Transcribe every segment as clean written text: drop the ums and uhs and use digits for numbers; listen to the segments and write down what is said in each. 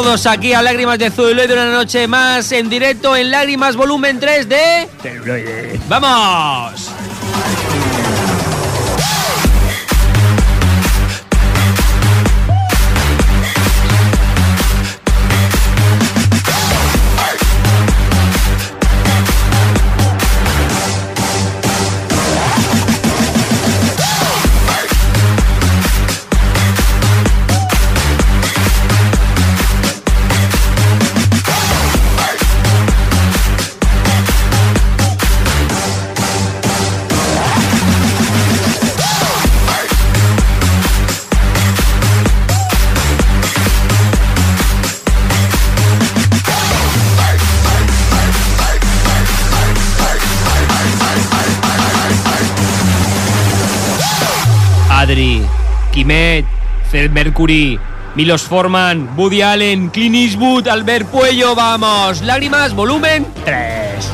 todos aquí a Lágrimas de Celuloide, una noche más en directo en Lágrimas volumen 3 de Celuloide. ¡Vamos! Adri, Quimet, Fred Mercury, Milos Forman, Woody Allen, Clint Eastwood, Albert Puello, vamos, Lágrimas, volumen 3.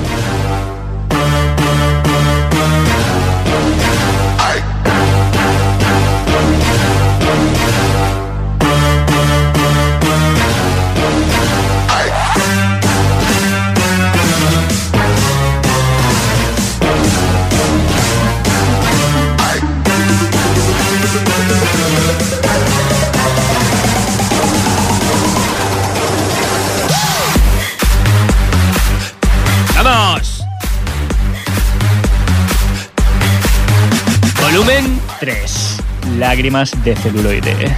Volumen 3. Lágrimas de Celuloide.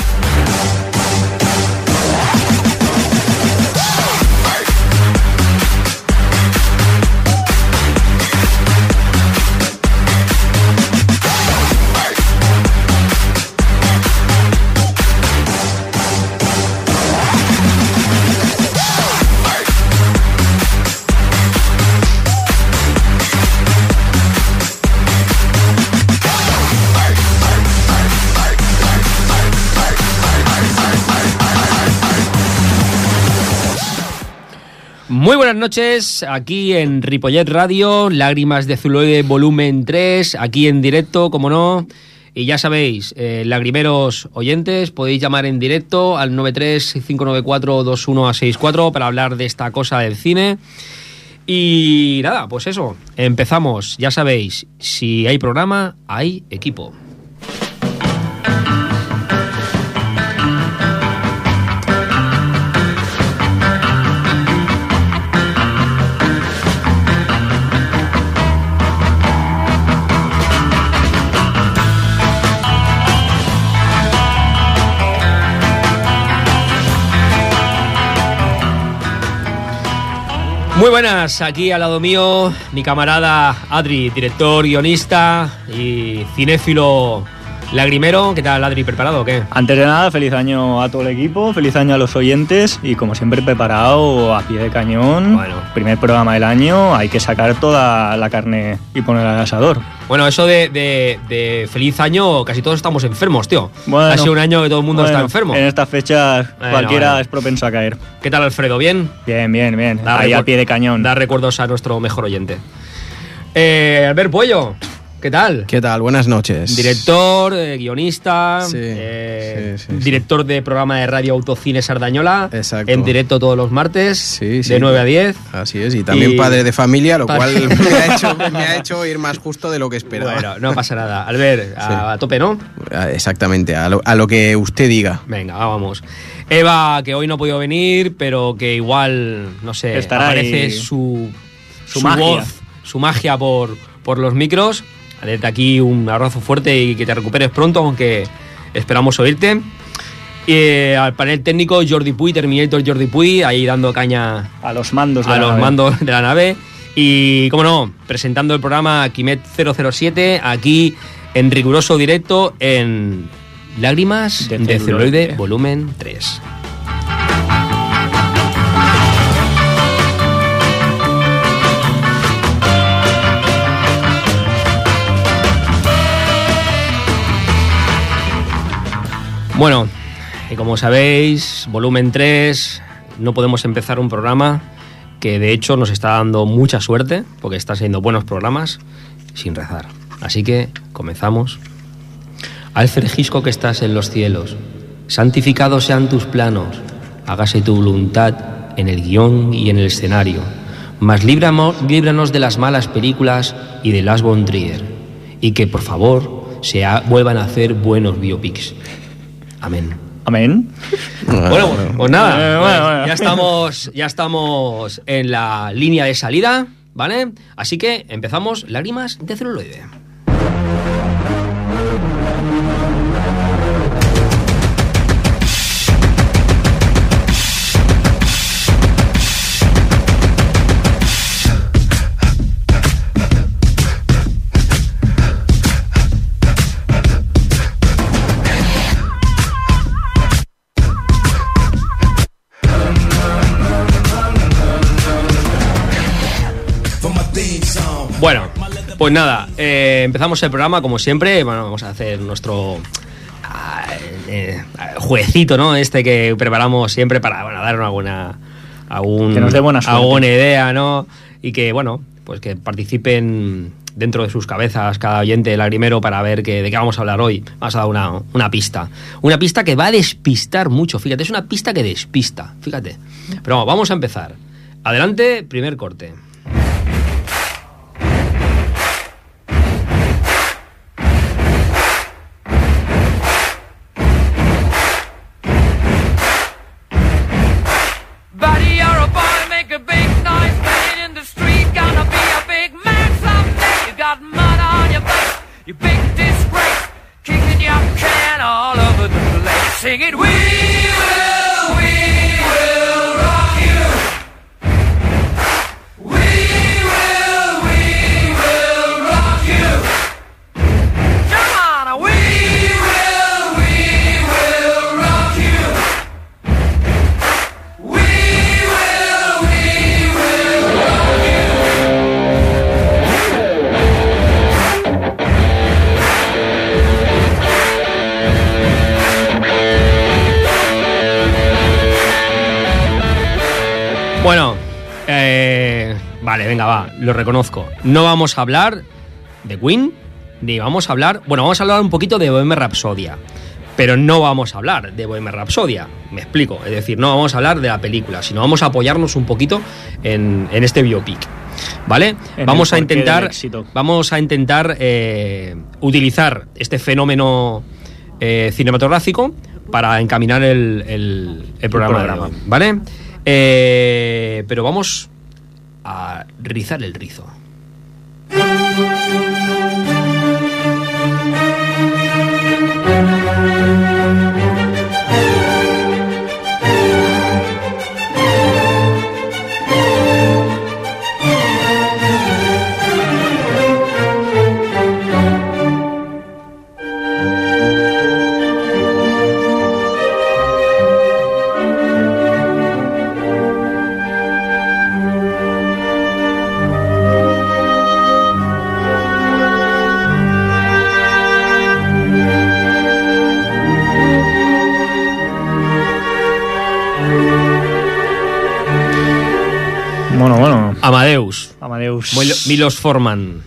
Muy buenas noches, aquí en Ripollet Radio, Lágrimas de Celuloide volumen 3, aquí en directo, como no, y ya sabéis, lagrimeros oyentes, podéis llamar en directo al 93-594-2164 para hablar de esta cosa del cine. Y nada, pues eso, empezamos, ya sabéis, si hay programa, hay equipo. Muy buenas, aquí al lado mío mi camarada Adri, director, guionista y cinéfilo lagrimero. ¿Qué tal, Adri? ¿Preparado o qué? Antes de nada, feliz año a todo el equipo, feliz año a los oyentes y como siempre preparado a pie de cañón. Bueno, primer programa del año, hay que sacar toda la carne y ponerla al asador. Bueno, eso de feliz año, casi todos estamos enfermos, tío. Bueno, ha sido un año que todo el mundo está enfermo. En estas fechas cualquiera es propenso a caer. ¿Qué tal, Alfredo? ¿Bien? Bien. Ahí al pie de cañón. Da recuerdos a nuestro mejor oyente. Albert Puello, ¿qué tal? ¿Qué tal? Buenas noches. Director, guionista, sí. Director de programa de radio Autocine Sardañola. Exacto. En directo todos los martes, de 9 a 10. Así es, y también padre de familia, lo cual me ha hecho ir más justo de lo que esperaba. Bueno, no pasa nada. Albert, a tope, ¿no? Exactamente, a lo que usted diga. Venga, vamos. Eva, que hoy no ha podido venir, pero que igual, no sé, estará aparece ahí su magia. Voz, su magia por los micros. Desde aquí un abrazo fuerte y que te recuperes pronto, aunque esperamos oírte. Al panel técnico Jordi Puy, Terminator Jordi Puy, ahí dando caña a los mandos de la nave. Y, como no, presentando el programa Quimet 007, aquí en riguroso directo en Lágrimas de Celuloide volumen 3. Bueno, y como sabéis, volumen 3, no podemos empezar un programa que de hecho nos está dando mucha suerte, porque están siendo buenos programas, sin rezar. Así que comenzamos. Alfred Hitchcock, que estás en los cielos, santificados sean tus planos, hágase tu voluntad en el guión y en el escenario, mas líbranos de las malas películas y de Lars von Trier, y que por favor vuelvan a hacer buenos biopics. Amén. Amén. Bueno, pues nada, ya estamos en la línea de salida, ¿vale? Así que empezamos Lágrimas de celuloide. Bueno, pues nada, empezamos el programa como siempre. Bueno, vamos a hacer nuestro jueguecito, ¿no? Que preparamos siempre para dar que nos dé buena suerte. Alguna idea, ¿no? Y que, bueno, pues que participen dentro de sus cabezas cada oyente lagrimero para ver de qué vamos a hablar hoy. Vamos a dar una pista. Una pista que va a despistar mucho, fíjate, es una pista que despista, fíjate. Pero vamos a empezar. Adelante, primer corte. Sing it, we will rock you. We will rock you. Come on, we will rock you. We will rock Bueno, vale, venga, va, lo reconozco. No vamos a hablar de Queen, ni vamos a hablar... Bueno, vamos a hablar un poquito de Bohemian Rhapsody, pero no vamos a hablar de Bohemian Rhapsody, me explico. Es decir, no vamos a hablar de la película, sino vamos a apoyarnos un poquito en este biopic, ¿vale? Vamos a intentar utilizar este fenómeno cinematográfico para encaminar el programa, ¿vale? Pero vamos a rizar el rizo. Amadeus. Milos Forman.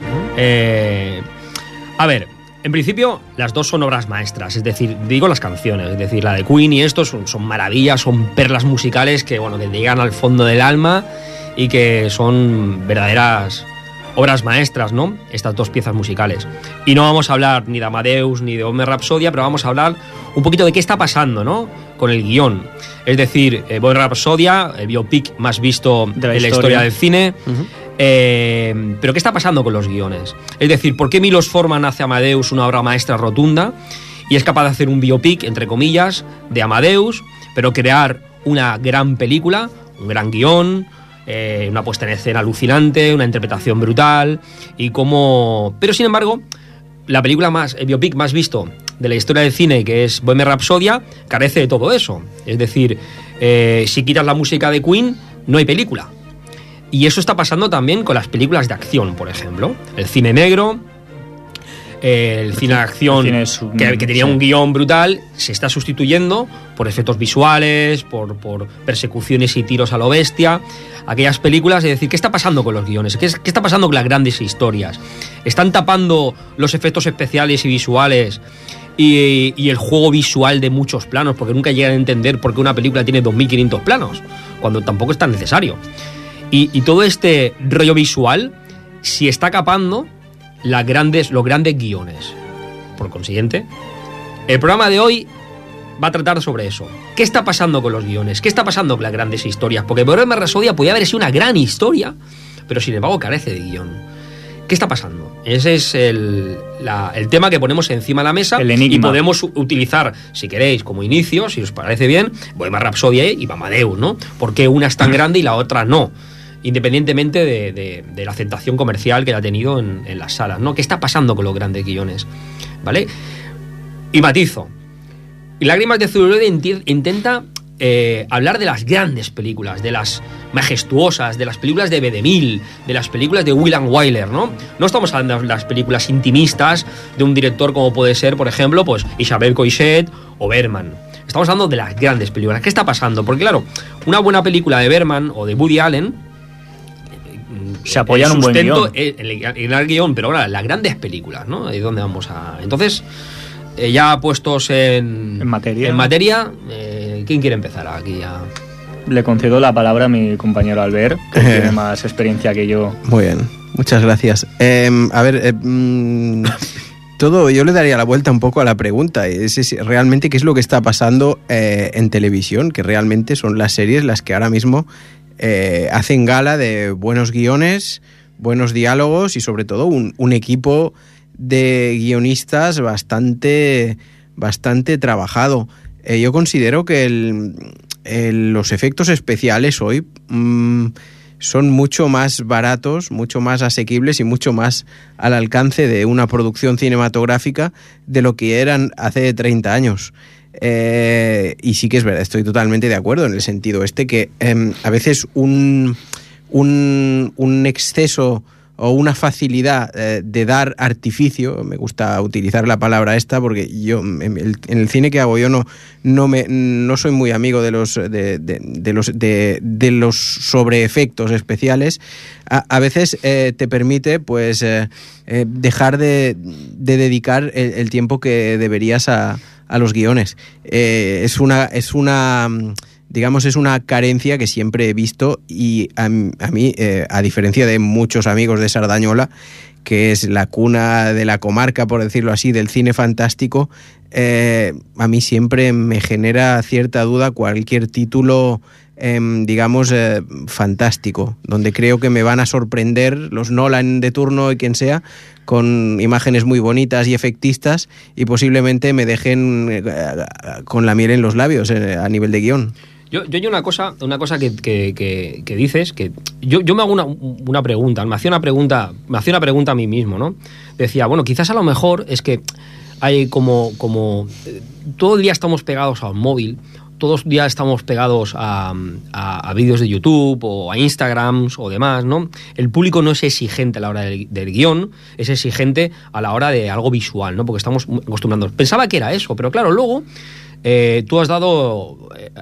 A ver, en principio las dos son obras maestras, es decir, digo las canciones, es decir, la de Queen y esto son maravillas, son perlas musicales que, bueno, que llegan al fondo del alma y que son verdaderas obras maestras, ¿no? Estas dos piezas musicales. Y no vamos a hablar ni de Amadeus ni de Bohemian Rhapsody, pero vamos a hablar un poquito de qué está pasando, ¿no? Con el guión. Es decir, Bohemian Rhapsody, el biopic más visto de la historia del cine. Uh-huh. Pero ¿qué está pasando con los guiones? Es decir, ¿por qué Milos Forman hace Amadeus una obra maestra rotunda y es capaz de hacer un biopic, entre comillas, de Amadeus, pero crear una gran película, un gran guión, una puesta en escena alucinante, una interpretación brutal y cómo... Pero sin embargo, el biopic más visto de la historia del cine, que es Bohemian Rhapsody, carece de todo eso. Es decir, si quitas la música de Queen, no hay película. Y eso está pasando también con las películas de acción, por ejemplo. El cine negro, el cine de acción que tenía un guión brutal, se está sustituyendo por efectos visuales, por persecuciones y tiros a lo bestia. Aquellas películas, es decir, ¿qué está pasando con los guiones? ¿Qué está pasando con las grandes historias? ¿Están tapando los efectos especiales y visuales y el juego visual de muchos planos, porque nunca llegan a entender por qué una película tiene 2500 planos, cuando tampoco es tan necesario. Y todo este rollo visual, si está capando los grandes guiones. Por consiguiente, el programa de hoy va a tratar sobre eso. ¿Qué está pasando con los guiones? ¿Qué está pasando con las grandes historias? Porque Bohemian Rhapsody podía haber sido una gran historia, pero sin embargo carece de guión. ¿Qué está pasando? Ese es el tema que ponemos encima de la mesa y podemos utilizar, si queréis, como inicio, si os parece bien, Bohemian Rhapsody y Amadeus, ¿no? ¿Por qué una es tan grande y la otra no? Independientemente de la aceptación comercial que ha tenido en las salas, ¿no? ¿Qué está pasando con los grandes guiones? ¿Vale? Y matizo. Y Lágrimas de celuloide intenta hablar de las grandes películas, de las majestuosas, de las películas de Bedemil, de las películas de William Wyler, ¿no? No estamos hablando de las películas intimistas de un director como puede ser, por ejemplo, pues Isabel Coixet o Bergman. Estamos hablando de las grandes películas. ¿Qué está pasando? Porque claro, una buena película de Bergman o de Woody Allen se apoyan un buen guión. En el guión, pero ahora las grandes películas, ¿no? Ahí es donde vamos a... Entonces, ya puestos en materia, ¿quién quiere empezar aquí a...? Le concedo la palabra a mi compañero Albert, que tiene más experiencia que yo. Muy bien, muchas gracias. Yo le daría la vuelta un poco a la pregunta. Es realmente qué es lo que está pasando en televisión, que realmente son las series las que ahora mismo hacen gala de buenos guiones, buenos diálogos y sobre todo un equipo de guionistas bastante trabajado. Yo considero que los efectos especiales hoy son mucho más baratos, mucho más asequibles y mucho más al alcance de una producción cinematográfica de lo que eran hace 30 años. Y sí que es verdad, estoy totalmente de acuerdo en el sentido que a veces un exceso o una facilidad de dar artificio, me gusta utilizar la palabra esta porque yo en el cine que hago yo no soy muy amigo de los sobreefectos especiales. A veces te permite pues dejar de dedicar el tiempo que deberías a los guiones. Es una carencia que siempre he visto y a mí, a diferencia de muchos amigos de Sardañola, que es la cuna de la comarca, por decirlo así, del cine fantástico, a mí siempre me genera cierta duda cualquier título, fantástico, donde creo que me van a sorprender los Nolan de turno y quien sea, con imágenes muy bonitas y efectistas y posiblemente me dejen con la miel en los labios a nivel de guión. Yo hay una cosa que dices, que yo me hago una pregunta, me hacía una pregunta a mí mismo, ¿no? Decía, bueno, quizás a lo mejor es que hay como todo el día estamos pegados a un móvil, todos los días estamos pegados a vídeos de YouTube o a Instagrams o demás, ¿no? El público no es exigente a la hora del guión, es exigente a la hora de algo visual, ¿no? Porque estamos acostumbrándonos. Pensaba que era eso, pero claro, luego tú has dado,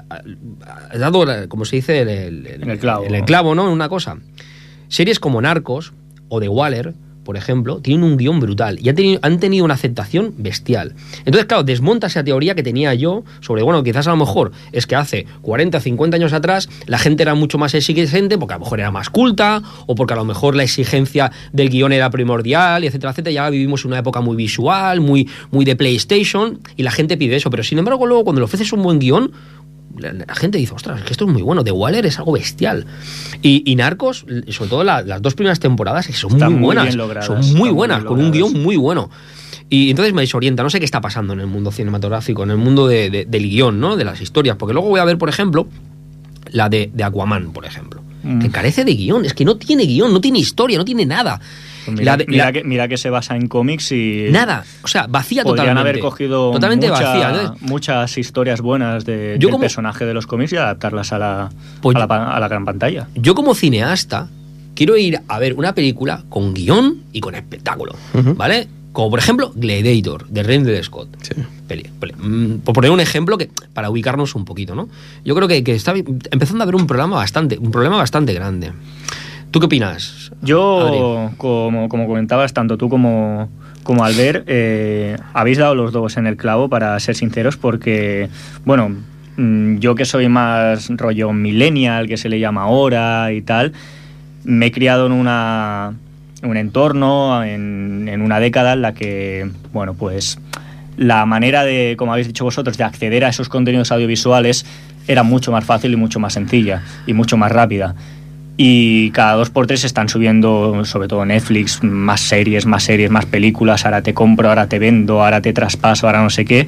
como se dice, en el clavo, ¿no? En una cosa. Series como Narcos o The Waller, por ejemplo, tienen un guión brutal y han tenido una aceptación bestial. Entonces, claro, desmonta esa teoría que tenía yo sobre, bueno, quizás a lo mejor es que hace 40, 50 años atrás la gente era mucho más exigente porque a lo mejor era más culta o porque a lo mejor la exigencia del guión era primordial, y etcétera, etcétera. Ya vivimos en una época muy visual, muy de PlayStation y la gente pide eso. Pero sin embargo, luego cuando le ofreces un buen guión, la gente dice, ostras, que esto es muy bueno. The Waller es algo bestial. Y Narcos, sobre todo las dos primeras temporadas, son muy buenas. Son muy buenas, con un guión muy bueno. Y entonces me desorienta. No sé qué está pasando en el mundo cinematográfico, en el mundo del guión, ¿no? De las historias. Porque luego voy a ver, por ejemplo, la de Aquaman, por ejemplo. Que carece de guión. Es que no tiene guión, no tiene historia, no tiene nada. Pues mira que se basa en cómics y... Nada, o sea, vacía podrían totalmente. Haber cogido muchas historias buenas del personaje de los cómics y adaptarlas a la gran pantalla. Yo como cineasta quiero ir a ver una película con guión y con espectáculo, ¿vale? Como por ejemplo Gladiator, de Ridley Scott. Sí. Por poner un ejemplo que para ubicarnos un poquito, ¿no? Yo creo que está empezando a haber un problema bastante grande. ¿Tú qué opinas? Yo, como comentabas, tanto tú como como Albert, habéis dado los dos en el clavo, para ser sinceros, porque, bueno, yo que soy más rollo millennial, que se le llama ahora y tal, me he criado en un entorno, en una década en la que, bueno, pues la manera de, como habéis dicho vosotros, de acceder a esos contenidos audiovisuales era mucho más fácil y mucho más sencilla y mucho más rápida. Y cada 2x3 están subiendo, sobre todo Netflix, más series, más películas, ahora te compro, ahora te vendo, ahora te traspaso, ahora no sé qué.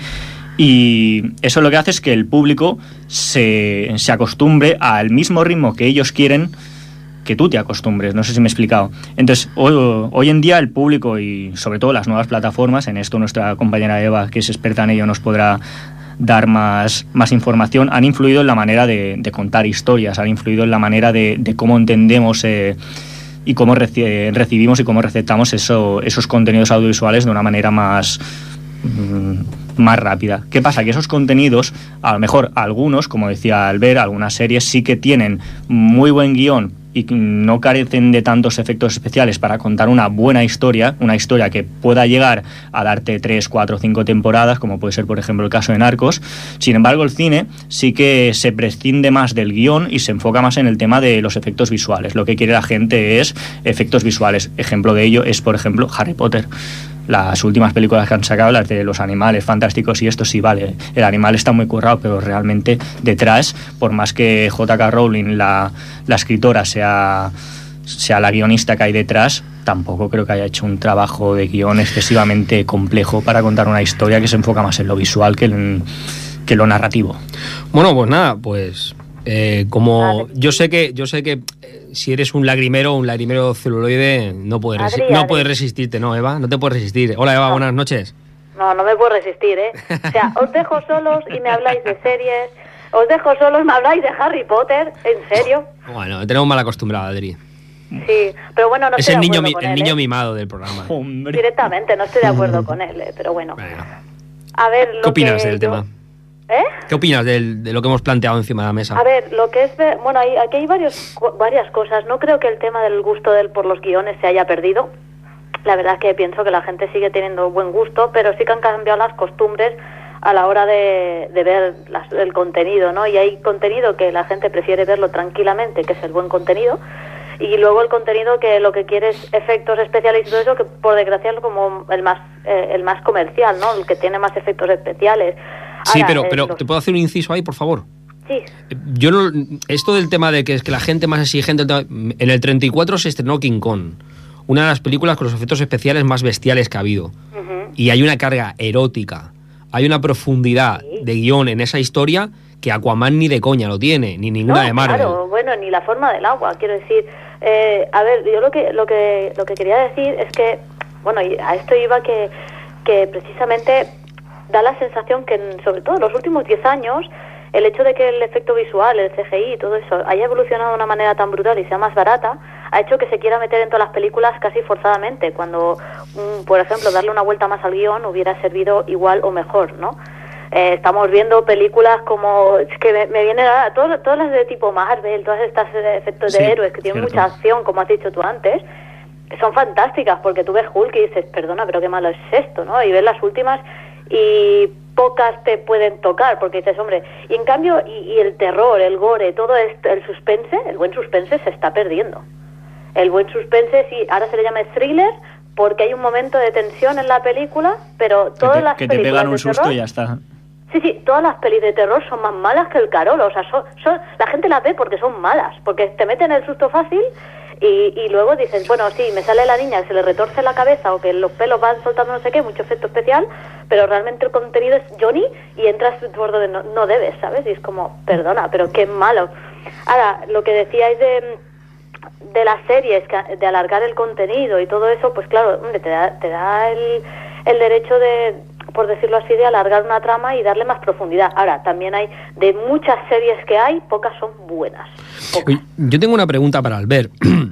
Y eso lo que hace es que el público se acostumbre al mismo ritmo que ellos quieren que tú te acostumbres, no sé si me he explicado. Entonces, hoy en día el público y sobre todo las nuevas plataformas, en esto nuestra compañera Eva, que es experta en ello, nos podrá dar más información, han influido en la manera de contar historias, han influido en la manera de cómo entendemos y cómo recibimos y cómo receptamos esos contenidos audiovisuales de una manera más rápida. ¿Qué pasa? Que esos contenidos, a lo mejor algunos, como decía Albert, algunas series sí que tienen muy buen guión y no carecen de tantos efectos especiales para contar una buena historia, una historia que pueda llegar a darte 3, 4, 5 temporadas, como puede ser por ejemplo el caso de Narcos. Sin embargo, el cine sí que se prescinde más del guión y se enfoca más en el tema de los efectos visuales. Lo que quiere la gente es efectos visuales. Ejemplo de ello es, por ejemplo, Harry Potter. Las últimas películas que han sacado, las de los animales fantásticos y esto, sí, vale, el animal está muy currado, pero realmente detrás, por más que J.K. Rowling, la escritora, sea la guionista que hay detrás, tampoco creo que haya hecho un trabajo de guión excesivamente complejo para contar una historia que se enfoca más en lo visual que en lo narrativo. Bueno, pues nada, pues como yo sé que si eres un lagrimero celuloide, no puedes resistirte, ¿no, Eva? No te puedes resistir. Hola, Eva, buenas noches. No me puedo resistir, ¿eh? O sea, os dejo solos y me habláis de series, os dejo solos y me habláis de Harry Potter, ¿en serio? Bueno, tenemos mal acostumbrado, Adri. Sí, pero bueno, no es estoy el de niño acuerdo con él, niño mimado del programa. Hombre. Directamente, no estoy de acuerdo con él, pero bueno. A ver, ¿qué opinas del tema? ¿Qué opinas de lo que hemos planteado encima de la mesa? A ver, lo que es... Bueno, aquí hay varias cosas. No creo que el tema del gusto por los guiones se haya perdido. La verdad es que pienso que la gente sigue teniendo buen gusto, pero sí que han cambiado las costumbres a la hora de ver el contenido, ¿no? Y hay contenido que la gente prefiere verlo tranquilamente, que es el buen contenido, y luego el contenido que lo que quiere es efectos especiales y todo eso, que por desgracia es como el más comercial, ¿no? El que tiene más efectos especiales. Sí, ahora, pero ¿te puedo hacer un inciso ahí, por favor? Sí. Yo no, esto del tema de que es que la gente más exigente... En el 34 se estrenó King Kong, una de las películas con los efectos especiales más bestiales que ha habido. Y hay una carga erótica, hay una profundidad de guión en esa historia que Aquaman ni de coña lo tiene, ni ninguna de Marvel. Claro, bueno, ni la forma del agua, quiero decir. A ver, yo lo que quería decir es que, bueno, y a esto iba que precisamente da la sensación que, sobre todo en los últimos 10 años, el hecho de que el efecto visual, el CGI y todo eso haya evolucionado de una manera tan brutal y sea más barata, ha hecho que se quiera meter en todas las películas casi forzadamente, cuando, por ejemplo, darle una vuelta más al guión hubiera servido igual o mejor, ¿no? Estamos viendo películas como... Es que me vienen a todas las de tipo Marvel, todas estas efectos de héroes que tienen mucha acción, como has dicho tú antes, son fantásticas, porque tú ves Hulk y dices, perdona, pero qué malo es esto, ¿no? Y ves las últimas y pocas te pueden tocar, porque dices, hombre, y en cambio, y el terror, el gore, todo esto, el suspense, el buen suspense se está perdiendo. El buen suspense, sí, ahora se le llama thriller, porque hay un momento de tensión en la película, pero todas las películas que te pegan un susto terror, y ya está. Sí, todas las pelis de terror son más malas que el Carolo, o sea, la gente las ve porque son malas, porque te meten el susto fácil y luego dices, bueno, sí, me sale la niña que se le retorce la cabeza o que los pelos van soltando no sé qué, mucho efecto especial, pero realmente el contenido es Johnny y entras por donde no debes, ¿sabes? Y es como, perdona, pero qué malo. Ahora, lo que decíais de las series, de alargar el contenido y todo eso, pues claro, hombre, te da el derecho de, por decirlo así, de alargar una trama y darle más profundidad. Ahora, también hay, de muchas series que hay, pocas son buenas. Pocas. Yo tengo una pregunta para Albert.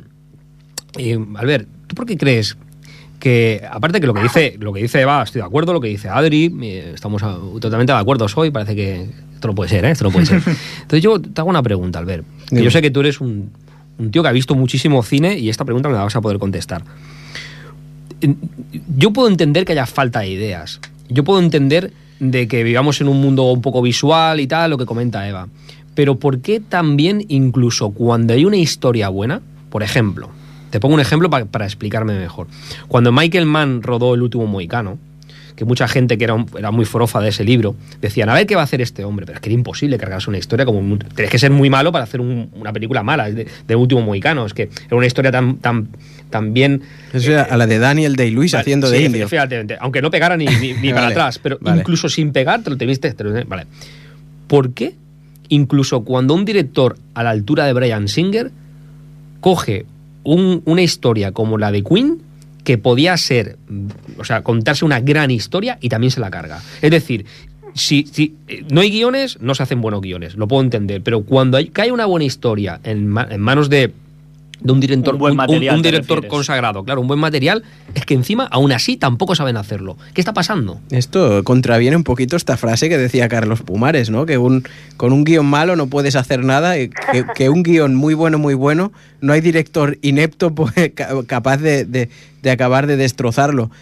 Albert, ¿tú por qué crees que, aparte que lo que dice Eva, estoy de acuerdo, lo que dice Adri, estamos totalmente de acuerdo hoy, parece que esto no puede ser, esto no puede ser. Entonces yo te hago una pregunta, Albert, que yo sé que tú eres un tío que ha visto muchísimo cine y esta pregunta me la vas a poder contestar. yo puedo entender que haya falta de ideas. Yo puedo entender de que vivamos en un mundo un poco visual y tal, lo que comenta Eva. Pero ¿por qué también, incluso cuando hay una historia buena? Por ejemplo, te pongo un ejemplo para explicarme mejor. Cuando Michael Mann rodó El último mohicano, que mucha gente que era muy forofa de ese libro, decían, a ver qué va a hacer este hombre, pero es que era imposible cargarse una historia como... Tienes que ser muy malo para hacer una película mala de último mohicano, es que era una historia tan bien... Eso era a la de Daniel Day-Lewis haciendo de indio. Fíjate, aunque no pegara ni para Vale, atrás, pero vale. incluso sin pegar te lo viste. Vale. ¿Por qué? Incluso cuando un director a la altura de Bryan Singer coge una historia como la de Queen, que podía ser, o sea, contarse una gran historia y también se la carga. Es decir, si no hay guiones, no se hacen buenos guiones, lo puedo entender, pero cuando cae una buena historia en manos de un director, Un buen material, un te director refieres. consagrado, claro, un buen material, es que encima, aún así, tampoco saben hacerlo. ¿Qué está pasando? Esto contraviene un poquito esta frase que decía Carlos Pumares, ¿no? Que con un guión malo no puedes hacer nada, y que un guión muy bueno, no hay director inepto capaz de acabar de destrozarlo.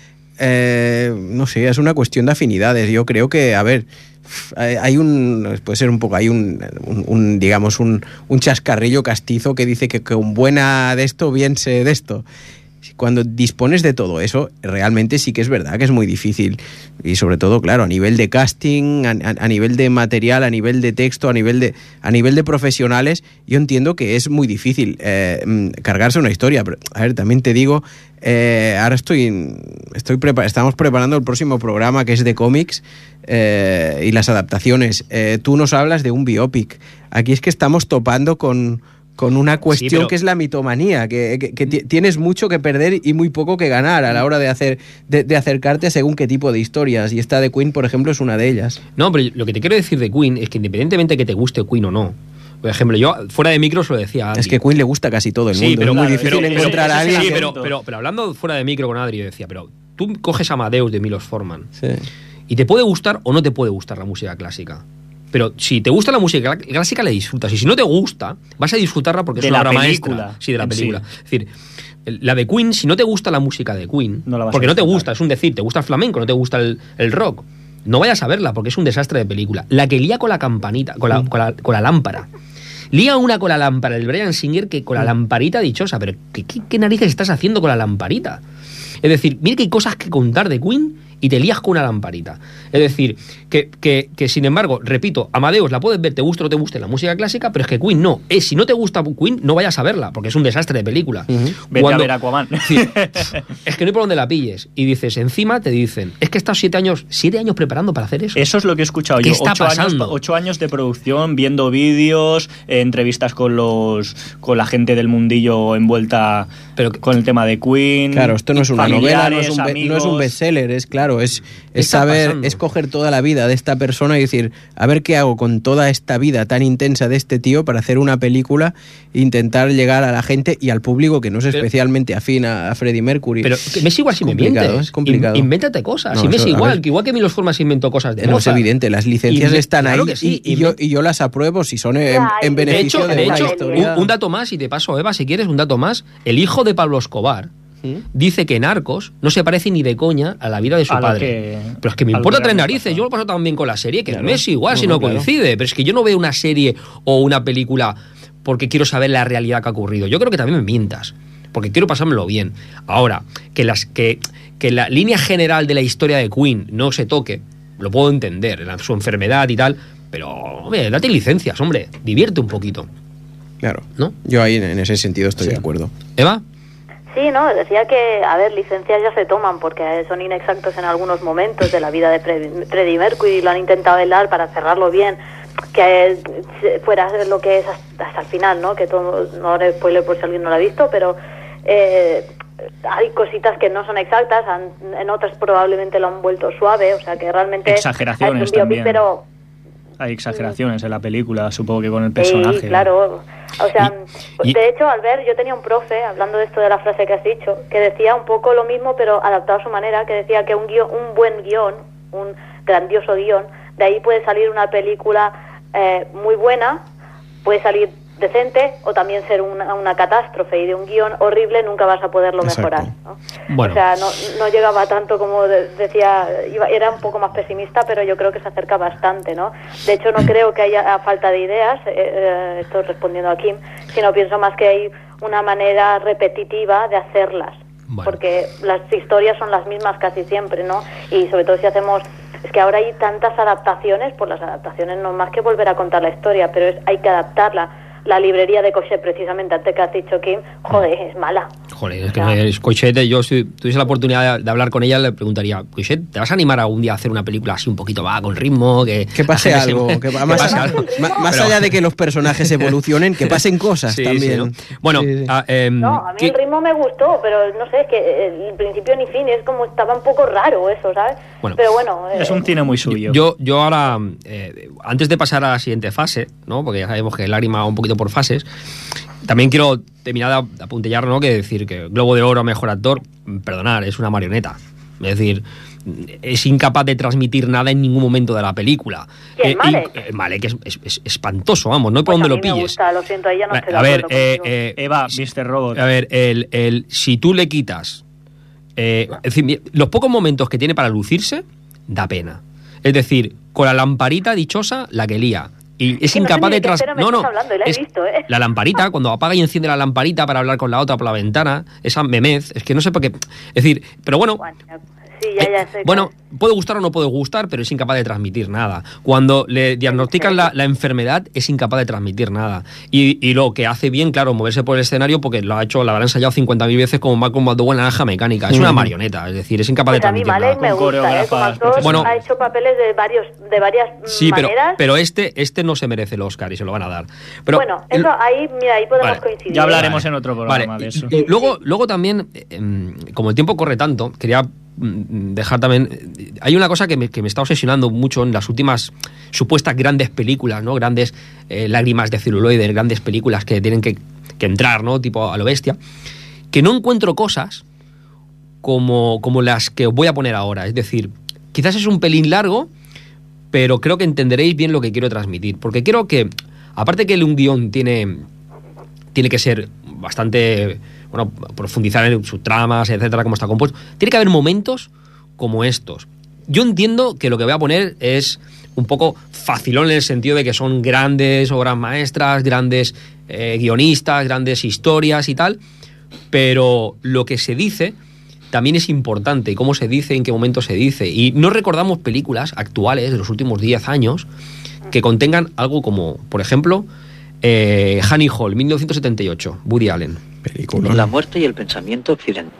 No sé, es una cuestión de afinidades. Yo creo que, a ver, puede ser un poco, hay digamos, un chascarrillo castizo que dice que un buena de esto, bien sé de esto. Cuando dispones de todo eso, realmente sí que es verdad que es muy difícil. Y sobre todo, claro, a nivel de casting, a nivel de material, a nivel de texto, a nivel de profesionales, yo entiendo que es muy difícil cargarse una historia. Pero, a ver, también te digo, ahora estamos preparando el próximo programa, que es de cómics y las adaptaciones. Tú nos hablas de un biopic. Aquí es que estamos topando con una cuestión, sí, pero que es la mitomanía, que tienes mucho que perder y muy poco que ganar a la hora de acercarte a según qué tipo de historias, y esta de Queen, por ejemplo, es una de ellas. No, pero lo que te quiero decir de Queen es que independientemente de que te guste Queen o no, por ejemplo, yo fuera de micro se lo decía a Adri. Es que Queen le gusta a casi todo el mundo, pero, es muy claro, difícil encontrar a alguien. Sí, pero hablando fuera de micro con Adri, yo decía, pero tú coges Amadeus de Milos Forman, sí, y te puede gustar o no te puede gustar la música clásica. Pero si te gusta la música clásica, la disfrutas. Y si no te gusta, vas a disfrutarla porque es una obra maestra. Sí, de la película. Sí. Es decir, la de Queen, si no te gusta la música de Queen, porque no te gusta, es un decir, te gusta el flamenco, no te gusta el rock, no vayas a verla porque es un desastre de película. La que lía con la campanita, con la lámpara. Lía una con la lámpara del Bryan Singer que con la lamparita dichosa. Pero ¿qué narices estás haciendo con la lamparita? Es decir, mira que hay cosas que contar de Queen y te lías con una lamparita. Es decir, que sin embargo, repito, Amadeus la puedes ver, te guste o no te guste la música clásica, pero es que Queen no. Si no te gusta Queen, no vayas a verla, porque es un desastre de película. Vete a ver Aquaman. Es que no hay por dónde la pilles. Y dices, encima te dicen, es que he estado 7 años preparando para hacer eso. Eso es lo que he escuchado yo. 8 años de producción, viendo vídeos, entrevistas con la gente del mundillo envuelta con el tema de Queen. Claro, esto no es una novela, no es un bestseller, es claro. Es saber, es coger toda la vida de esta persona y decir, a ver qué hago con toda esta vida tan intensa de este tío para hacer una película e intentar llegar a la gente y al público que no es especialmente afín a Freddie Mercury. Pero me es igual si me mientes. Es complicado. Invéntate cosas. No, si me es igual que Milos Forman inventó cosas de Mozart. No, es evidente, las licencias están ahí y yo las apruebo si son en beneficio de una historia. Un dato más, y te paso, Eva, si quieres, un dato más. El hijo de Pablo Escobar dice que Narcos no se parece ni de coña a la vida de su padre. Pero es que me importa tres narices. Yo lo paso también con la serie, que no es igual si no coincide. Pero es que yo no veo una serie o una película porque quiero saber la realidad que ha ocurrido. Yo creo que también me mientas, porque quiero pasármelo bien. Ahora, que la línea general de la historia de Queen no se toque, lo puedo entender, su enfermedad y tal, pero, hombre, date licencias, hombre, divierte un poquito. Claro, ¿no? Yo ahí en ese sentido estoy de acuerdo. ¿Eva? Sí, no, decía que, a ver, licencias ya se toman porque son inexactos en algunos momentos de la vida de Freddie Mercury y lo han intentado velar para cerrarlo bien, que fuera lo que es hasta el final, ¿no? Que todo, no haré spoiler por si alguien no lo ha visto, pero hay cositas que no son exactas, en otras probablemente lo han vuelto suave, o sea que realmente... Exageraciones también. Pero hay exageraciones en la película, supongo que con el personaje. Sí, claro. O sea, de hecho, Albert, yo tenía un profe, hablando de esto de la frase que has dicho, que decía un poco lo mismo, pero adaptado a su manera, que decía que un buen guión, un grandioso guión, de ahí puede salir una película muy buena, puede salir decente o también ser una catástrofe, y de un guión horrible nunca vas a poderlo mejorar, ¿no? Bueno. O sea, no llegaba tanto como decía, era un poco más pesimista, pero yo creo que se acerca bastante, ¿no? De hecho, no creo que haya falta de ideas, estoy respondiendo a Kim, sino pienso más que hay una manera repetitiva de hacerlas. Bueno. Porque las historias son las mismas casi siempre, ¿no? Y sobre todo si hacemos... Es que ahora hay tantas adaptaciones, pues las adaptaciones no es más que volver a contar la historia, pero hay que adaptarla. La librería de Cochet, precisamente, antes que has dicho, Kim, joder, es mala. Joder, es que es Cochet, yo si tuviese la oportunidad de hablar con ella, le preguntaría, Cochet, ¿te vas a animar algún día a hacer una película así un poquito con ritmo? Que pase algo, más Pero, allá de que los personajes evolucionen, que pasen cosas también. Sí, ¿no? Bueno, sí. No, a mí el ritmo me gustó, pero no sé, es que el principio ni fin, es como estaba un poco raro eso, ¿sabes? Bueno, pero bueno... es un cine muy suyo. Yo ahora, antes de pasar a la siguiente fase, ¿no? Porque ya sabemos que Lágrima va un poquito por fases, también quiero terminar de apuntillar, ¿no? Que decir que Globo de Oro a Mejor Actor, perdonar, es una marioneta. Es decir, es incapaz de transmitir nada en ningún momento de la película. Malek es espantoso, vamos, no hay por pues dónde a lo mí pilles. Me gusta, lo siento, ahí ya no estoy de a ver, acuerdo contigo. Eva, Mr. Robot. A ver, si tú le quitas... es decir, los pocos momentos que tiene para lucirse, da pena. Es decir, con la lamparita dichosa, la que lía. Y es incapaz de la lamparita, cuando apaga y enciende la lamparita para hablar con la otra por la ventana, esa memez, es que no sé por qué. Es decir, pero bueno. Sí, ya sé. Bueno, puede gustar o no puede gustar, pero es incapaz de transmitir nada. Cuando le diagnostican la enfermedad, es incapaz de transmitir nada. Y lo que hace bien, claro, moverse por el escenario, porque lo habrá ensayado 50.000 veces como Malcolm McDowell en La Naranja Mecánica. Es una marioneta, es decir, es incapaz de transmitir nada. A mí Malek me gusta, como actor, ha hecho papeles de varias maneras. Pero este no se merece el Oscar y se lo van a dar. Pero, bueno, eso ahí podemos coincidir. Ya hablaremos en otro programa de eso. Y luego también, como el tiempo corre tanto, quería dejar también... Hay una cosa que me está obsesionando mucho en las últimas supuestas grandes películas, ¿no? Grandes lágrimas de celuloide, grandes películas que tienen que entrar, ¿no? Tipo a lo bestia. Que no encuentro cosas como las que os voy a poner ahora. Es decir, quizás es un pelín largo, pero creo que entenderéis bien lo que quiero transmitir. Porque creo que, aparte que un guión tiene que ser bastante... Bueno, profundizar en sus tramas, etcétera, cómo está compuesto. Tiene que haber momentos como estos. Yo entiendo que lo que voy a poner es un poco facilón en el sentido de que son grandes obras maestras, grandes guionistas, grandes historias y tal, pero lo que se dice también es importante, y cómo se dice, en qué momento se dice. Y no recordamos películas actuales de los últimos 10 años que contengan algo como, por ejemplo, Annie Hall, 1978, Woody Allen. Película. La muerte y el pensamiento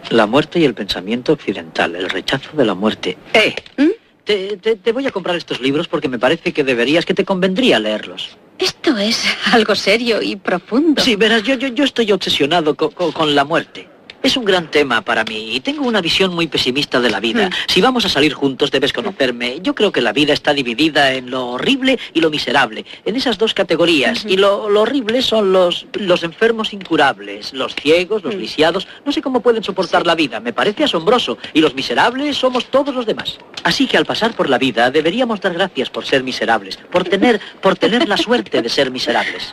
occidental, el rechazo de la muerte. Te voy a comprar estos libros porque me parece que te convendría leerlos. Esto es algo serio y profundo. Sí, verás, yo estoy obsesionado con la muerte. Es un gran tema para mí y tengo una visión muy pesimista de la vida. Si vamos a salir juntos debes conocerme. Yo creo que la vida está dividida en lo horrible y lo miserable. En esas dos categorías. Y lo horrible son los enfermos incurables, los ciegos, los lisiados. No sé cómo pueden soportar la vida. Me parece asombroso. Y los miserables somos todos los demás. Así que al pasar por la vida deberíamos dar gracias por ser miserables. Por tener la suerte de ser miserables.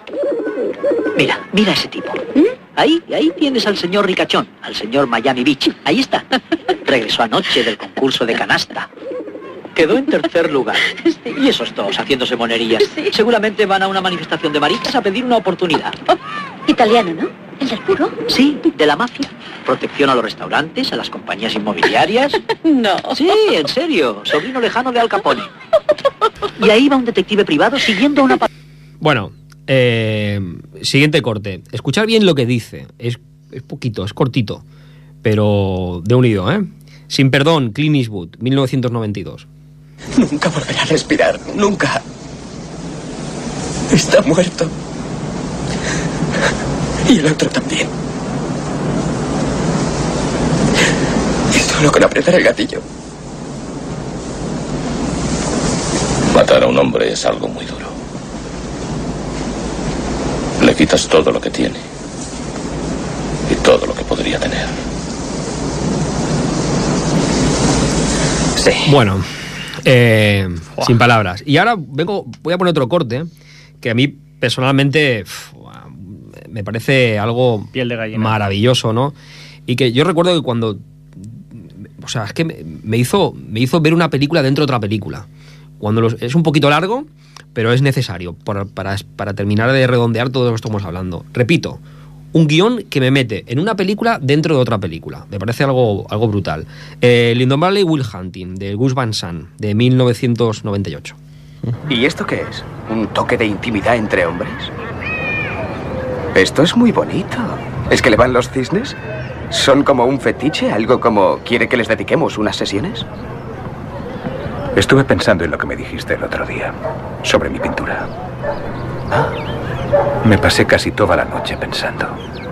Mira ese tipo. Ahí tienes al señor Ricachón, al señor Miami Beach. Ahí está. Regresó anoche del concurso de canasta. Quedó en tercer lugar. Sí. Y esos dos haciéndose monerías. Sí. Seguramente van a una manifestación de maricas a pedir una oportunidad. Italiano, ¿no? ¿El del puro? Sí, de la mafia. Protección a los restaurantes, a las compañías inmobiliarias. No. Sí, en serio. Sobrino lejano de Al Capone. Y ahí va un detective privado siguiendo una... Bueno... siguiente corte. Escuchar bien lo que dice. Es poquito, es cortito, pero de unido, ¿eh? Sin perdón, Clint Eastwood, 1992. Nunca volverá a respirar, nunca. Está muerto. Y el otro también. Y solo con apretar el gatillo. Matar a un hombre es algo muy duro. Le quitas todo lo que tiene y todo lo que podría tener. Sí. Bueno, sin palabras. Y ahora voy a poner otro corte que a mí personalmente me parece algo piel de gallina, maravilloso, ¿no? Y que yo recuerdo que cuando... O sea, es que me hizo ver una película dentro de otra película. Es un poquito largo, pero es necesario para terminar de redondear todo lo que estamos hablando. Repito, un guión que me mete en una película dentro de otra película. Me parece algo brutal. El indomable Will Hunting, de Gus Van Sant, de 1998. ¿Y esto qué es? ¿Un toque de intimidad entre hombres? Esto es muy bonito. ¿Es que le van los cisnes? ¿Son como un fetiche? ¿Algo como quiere que les dediquemos unas sesiones? Estuve pensando en lo que me dijiste el otro día, sobre mi pintura. Ah. Me pasé casi toda la noche pensando.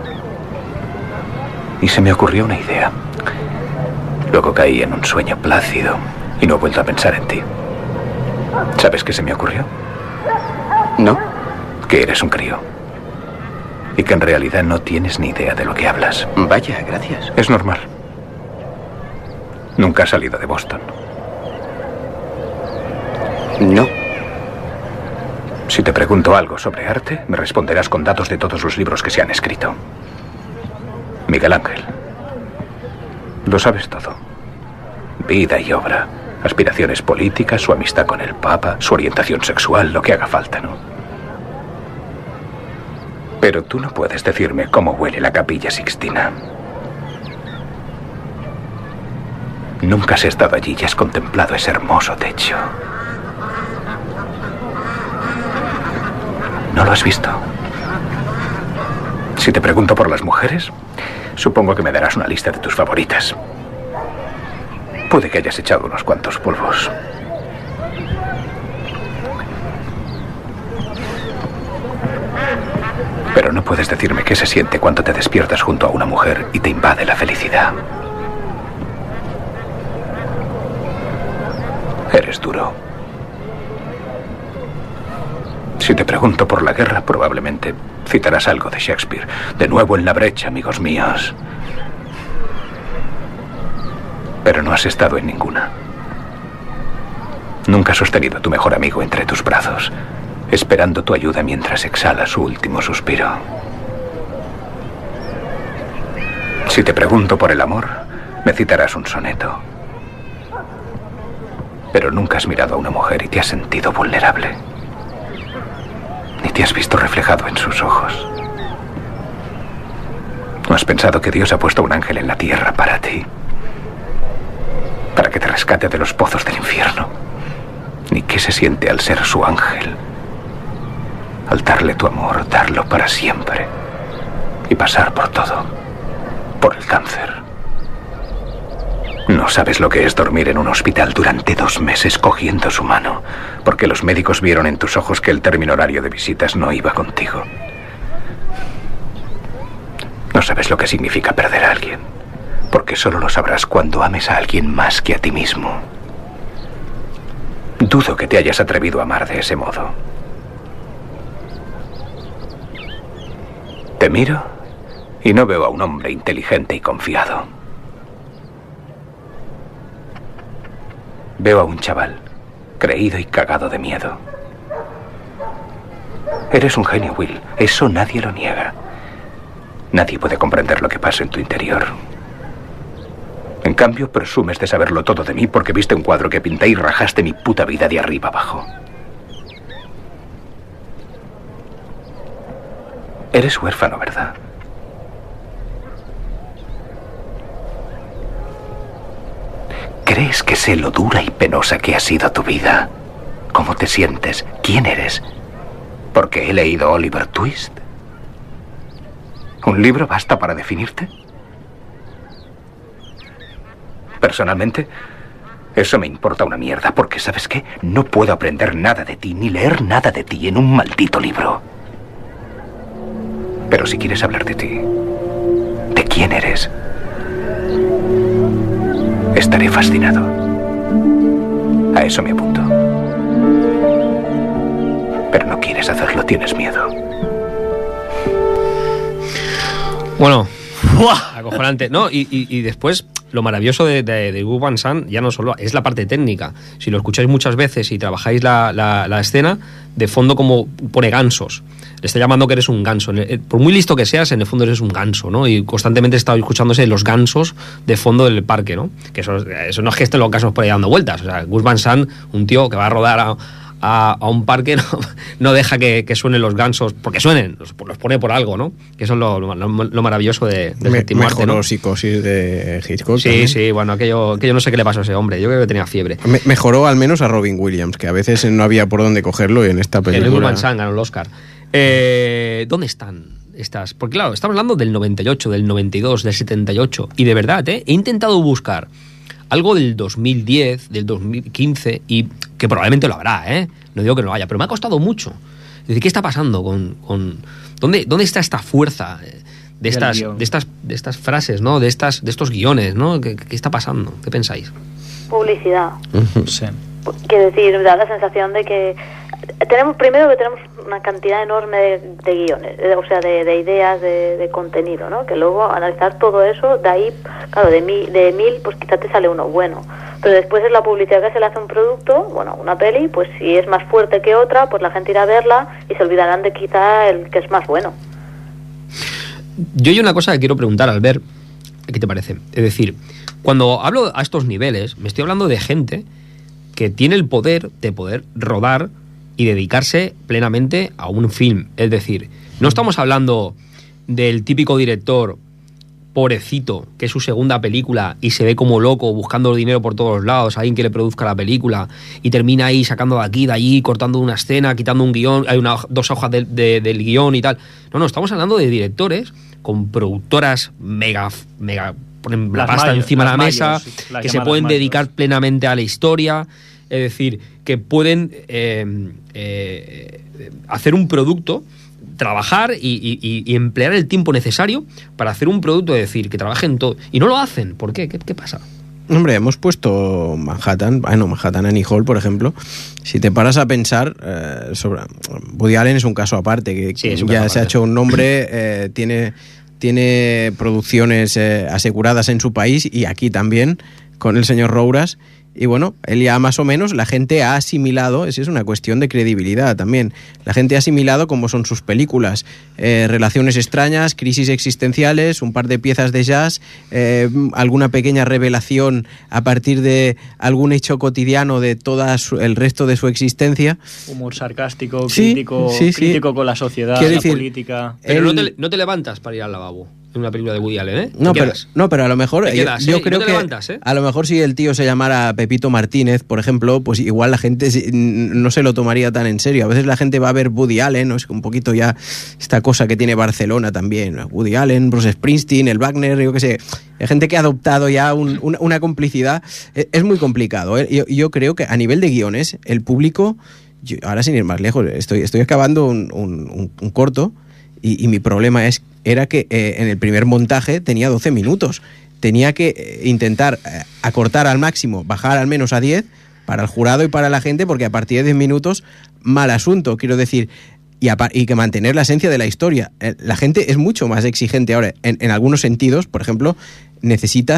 Y se me ocurrió una idea. Luego caí en un sueño plácido y no he vuelto a pensar en ti. ¿Sabes qué se me ocurrió? ¿No? Que eres un crío. Y que en realidad no tienes ni idea de lo que hablas. Vaya, gracias. Es normal. Nunca has salido de Boston. No. Si te pregunto algo sobre arte, me responderás con datos de todos los libros que se han escrito. Miguel Ángel. Lo sabes todo. Vida y obra, aspiraciones políticas, su amistad con el Papa, su orientación sexual, lo que haga falta, ¿no? Pero tú no puedes decirme cómo huele la Capilla Sixtina. Nunca has estado allí y has contemplado ese hermoso techo. ¿No lo has visto? Si te pregunto por las mujeres, supongo que me darás una lista de tus favoritas. Puede que hayas echado unos cuantos polvos. Pero no puedes decirme qué se siente cuando te despiertas junto a una mujer y te invade la felicidad. Eres duro. Si te pregunto por la guerra, probablemente citarás algo de Shakespeare. De nuevo en la brecha, amigos míos. Pero no has estado en ninguna. Nunca has sostenido a tu mejor amigo entre tus brazos, esperando tu ayuda mientras exhala su último suspiro. Si te pregunto por el amor, me citarás un soneto. Pero nunca has mirado a una mujer y te has sentido vulnerable. Ni te has visto reflejado en sus ojos. ¿No has pensado que Dios ha puesto un ángel en la tierra para ti? Para que te rescate de los pozos del infierno. Ni qué se siente al ser su ángel. Al darle tu amor, darlo para siempre. Y pasar por todo. Por el cáncer. No sabes lo que es dormir en un hospital durante 2 meses cogiendo su mano, porque los médicos vieron en tus ojos que el término horario de visitas no iba contigo. No sabes lo que significa perder a alguien, porque solo lo sabrás cuando ames a alguien más que a ti mismo. Dudo que te hayas atrevido a amar de ese modo. Te miro y no veo a un hombre inteligente y confiado. Veo a un chaval, creído y cagado de miedo. Eres un genio, Will. Eso nadie lo niega. Nadie puede comprender lo que pasa en tu interior. En cambio, presumes de saberlo todo de mí porque viste un cuadro que pinté y rajaste mi puta vida de arriba abajo. Eres huérfano, ¿verdad? ¿Crees que sé lo dura y penosa que ha sido tu vida? ¿Cómo te sientes? ¿Quién eres? ¿Porque he leído Oliver Twist? ¿Un libro basta para definirte? Personalmente, eso me importa una mierda, porque ¿sabes qué? No puedo aprender nada de ti, ni leer nada de ti en un maldito libro. Pero si quieres hablar de ti, de quién eres, estaré fascinado. A eso me apunto. Pero no quieres hacerlo, tienes miedo. Bueno, acojonante. No, y después, lo maravilloso de Gus Van Sant ya no solo es la parte técnica. Si lo escucháis muchas veces y trabajáis la escena, de fondo como pone gansos. le está llamando que eres un ganso. Por muy listo que seas, en el fondo eres un ganso, ¿no? Y constantemente he estado escuchándose los gansos de fondo del parque, ¿no? Que eso no es que estén los gansos por ahí dando vueltas. O sea, Gus Van Sant, un tío que va a rodar a un parque, no deja que suenen los gansos, porque suenen, los pone por algo, ¿no? Que eso es lo maravilloso del séptimo arte, ¿no? Psicosis de Hitchcock. Sí, también. sí, bueno, aquello no sé qué le pasó a ese hombre, yo creo que tenía fiebre. Mejoró al menos a Robin Williams, que a veces no había por dónde cogerlo, y en esta película... El Gus Van Sant ganó el Oscar. ¿Dónde están estas? Porque claro, estamos hablando del 98, del 92, del 78, y de verdad, he intentado buscar algo del 2010, del 2015, y que probablemente lo habrá, no digo que no lo haya, pero me ha costado mucho. Es decir, ¿qué está pasando con ¿dónde está esta fuerza de estas frases, ¿no? De estos guiones, ¿no? ¿Qué está pasando? ¿Qué pensáis? Publicidad. Sí. Quiero decir, da la sensación de que tenemos una cantidad enorme de guiones, o sea, de ideas, de contenido, ¿no? Que luego analizar todo eso, de ahí, claro, de mil, pues quizá te sale uno bueno. Pero después es la publicidad que se le hace a un producto, bueno, una peli, pues si es más fuerte que otra, pues la gente irá a verla y se olvidarán de quizá el que es más bueno. Yo hay una cosa que quiero preguntar, Albert, ¿qué te parece? Es decir, cuando hablo a estos niveles, me estoy hablando de gente que tiene el poder de poder rodar y dedicarse plenamente a un film. Es decir, no estamos hablando del típico director pobrecito, que es su segunda película y se ve como loco buscando dinero por todos lados, alguien que le produzca la película y termina ahí sacando de aquí, de allí, cortando una escena, quitando un guión, hay dos hojas del guión y tal. No, estamos hablando de directores con productoras mega ponen la pasta encima de la mesa, que se pueden dedicar plenamente a la historia, es decir, que pueden hacer un producto, trabajar y emplear el tiempo necesario para hacer un producto, es decir, que trabajen todo. Y no lo hacen. ¿Por qué? ¿Qué pasa? Hombre, hemos puesto Manhattan Annie Hall, por ejemplo. Si te paras a pensar, sobre Woody Allen es un caso aparte, que sí, ya se ha hecho un nombre, tiene producciones aseguradas en su país y aquí también, con el señor Rouras. Y bueno, él ya más o menos, la gente ha asimilado, es una cuestión de credibilidad también, la gente ha asimilado cómo son sus películas, relaciones extrañas, crisis existenciales, un par de piezas de jazz, alguna pequeña revelación a partir de algún hecho cotidiano de todo el resto de su existencia. Humor sarcástico, crítico con la sociedad, la política. Pero no te levantas para ir al lavabo en una película de Woody Allen, ¿eh? No, pero a lo mejor yo creo no que levantas, a lo mejor si el tío se llamara Pepito Martínez, por ejemplo, pues igual la gente no se lo tomaría tan en serio. A veces la gente va a ver Woody Allen, ¿no? Es un poquito ya esta cosa que tiene Barcelona también, Woody Allen, Bruce Springsteen, el Wagner, yo qué sé. Hay gente que ha adoptado ya una complicidad. Es muy complicado, ¿eh? Yo creo que a nivel de guiones, el público, ahora sin ir más lejos, estoy acabando un corto y mi problema era que en el primer montaje tenía 12 minutos. Tenía que intentar acortar al máximo, bajar al menos a 10 para el jurado y para la gente, porque a partir de 10 minutos, mal asunto, quiero decir, y que mantener la esencia de la historia. La gente es mucho más exigente ahora, en algunos sentidos, por ejemplo, necesitan